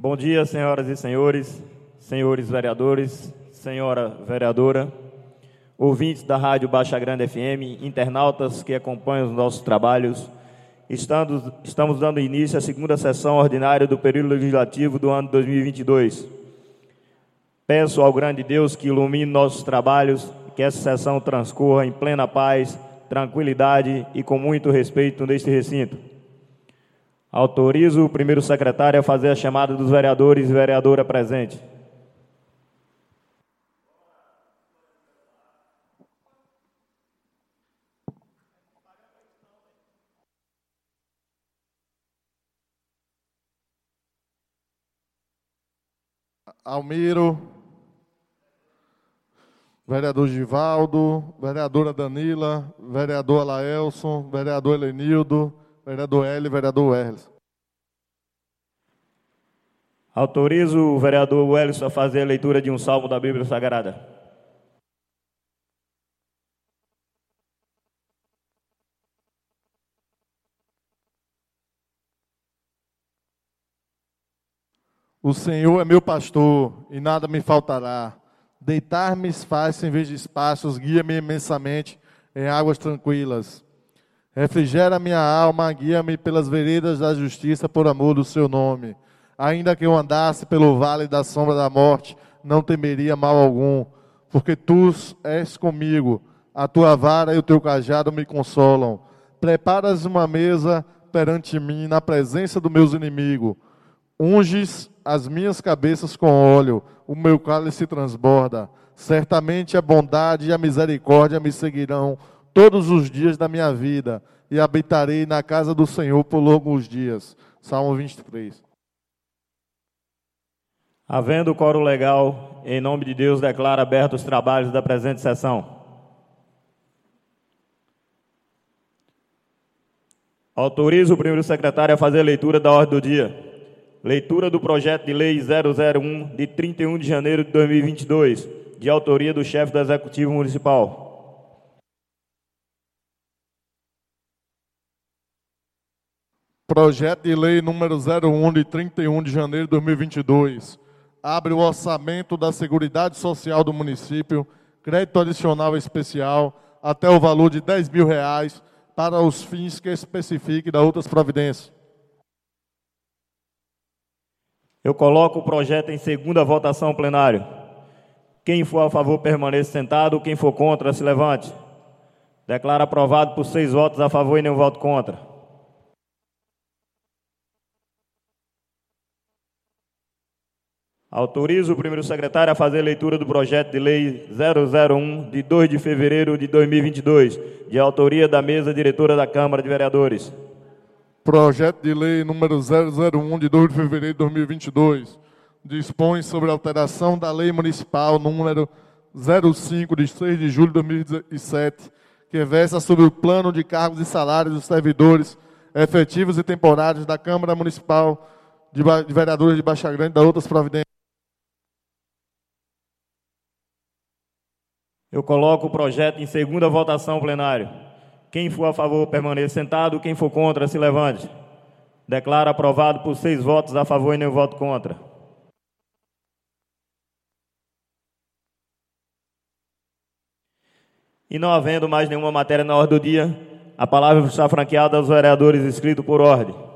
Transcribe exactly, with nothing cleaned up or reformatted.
Bom dia, senhoras e senhores, senhores vereadores, senhora vereadora, ouvintes da Rádio Baixa Grande F M, internautas que acompanham os nossos trabalhos. Estamos, estamos dando início à segunda sessão ordinária do período legislativo do ano dois mil e vinte e dois. Peço ao grande Deus que ilumine nossos trabalhos, que essa sessão transcorra em plena paz, tranquilidade e com muito respeito neste recinto. Autorizo o primeiro secretário a fazer a chamada dos vereadores e vereadora presente. Almiro, vereador Givaldo, vereadora Danila, vereador Alaelson, vereador Helenildo, vereador Hélio, vereador Welles. Autorizo o vereador Welles a fazer a leitura de um salmo da Bíblia Sagrada. O Senhor é meu pastor, e nada me faltará. Deitar-me faz em vez de espaços, guia-me imensamente em águas tranquilas. Refrigera minha alma, guia-me pelas veredas da justiça por amor do seu nome. Ainda que eu andasse pelo vale da sombra da morte, não temeria mal algum, porque tu és comigo, a tua vara e o teu cajado me consolam. Preparas uma mesa perante mim na presença dos meus inimigos. Unges as minhas cabeças com óleo, o meu cálice transborda. Certamente a bondade e a misericórdia me seguirão todos os dias da minha vida, e habitarei na casa do Senhor por longos dias. Salmo vinte e três. Havendo quórum legal, em nome de Deus, declaro abertos os trabalhos da presente sessão. Autorizo o primeiro secretário a fazer a leitura da ordem do dia. Leitura do projeto de lei zero zero um, de trinta e um de janeiro de dois mil e vinte e dois, de autoria do chefe do Executivo Municipal. Projeto de lei número zero um, de trinta e um de janeiro de dois mil e vinte e dois. Abre o orçamento da Seguridade Social do município, crédito adicional especial, até o valor de dez mil reais, para os fins que especifique da outras providências. Eu coloco o projeto em segunda votação plenário. Quem for a favor permaneça sentado, quem for contra se levante. Declaro aprovado por seis votos a favor e nenhum voto contra. Autorizo o primeiro secretário a fazer a leitura do projeto de lei zero zero um, de dois de fevereiro de dois mil e vinte e dois, de autoria da mesa diretora da Câmara de Vereadores. Projeto de lei número zero zero um, de dois de fevereiro de dois mil e vinte e dois, dispõe sobre a alteração da lei municipal número zero cinco, de seis de julho de dois mil e sete, que versa sobre o plano de cargos e salários dos servidores efetivos e temporários da Câmara Municipal de Vereadores de Baixa Grande e da outras providências. Eu coloco o projeto em segunda votação plenário. Quem for a favor permaneça sentado, quem for contra se levante. Declaro aprovado por seis votos a favor e nenhum voto contra. E não havendo mais nenhuma matéria na ordem do dia, a palavra está franqueada aos vereadores inscritos por ordem.